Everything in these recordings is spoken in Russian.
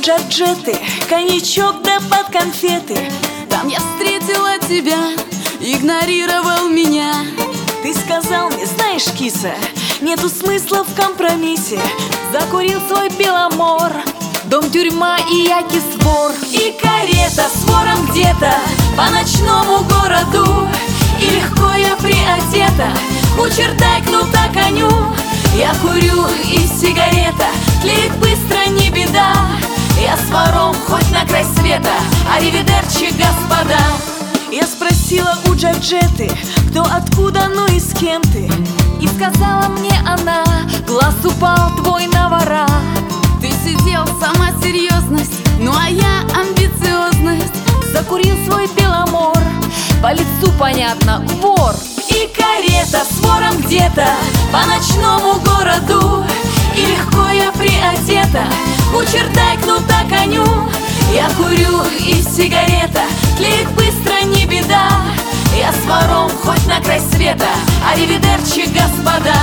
джорджеты, коньячок да под конфеты. Там я встретила тебя, игнорировал меня. Ты сказал мне, знаешь, киса, нету смысла в компромиссе. Закурил свой Беломор, дом, тюрьма и я кис-вор. И карета с вором где-то по ночному городу, и легко я приодета, кучер дай кнута коню. Я курю, и сигарета тлеет быстро, не беда. Я с вором хоть на край света, аривидерчи, господа. Я спросила у джорджеты, кто, откуда, ну и с кем ты. И сказала мне она, глаз упал твой на вора. Ты сидел, сама серьезность, ну а я амбициозность. Закурил свой Беломор, по лицу понятно, вор. И карета с вором где-то по ночному городу, и легко я приодета, кучер дай кнута коню. Я курю, и сигарета тлеет быстро, не беда. Я с вором хоть на край света, аривидерчи, господа.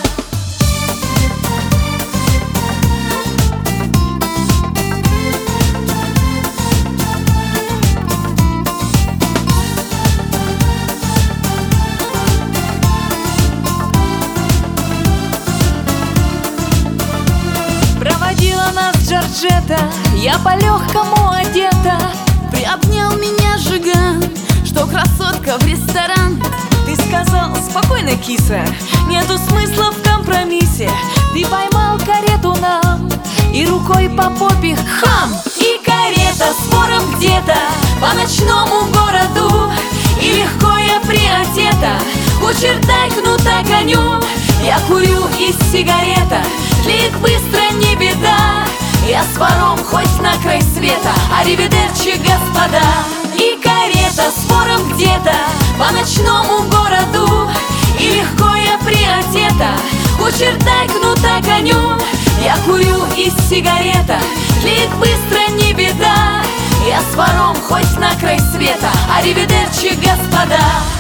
Проводила нас джорджета, я по-легкому одета. Приобнял меня жиган, что красотка в ресторан. Ты сказал, спокойно, киса, нету смысла в компромиссе. Ты поймал карету нам и рукой по попе хам. И карета с вором где-то по ночному городу, и легко я приодета, кучер дай кнута коню. Я курю, и сигарета тлеет быстро, не беда. Я с вором хоть на край света, аривидерчи, господа. И карета с вором где-то по ночному городу, и легко я приодета, кучер дай кнута коню. Я курю, и сигарета тлеет быстро, не беда. Я с вором хоть на край света, аривидерчи, господа.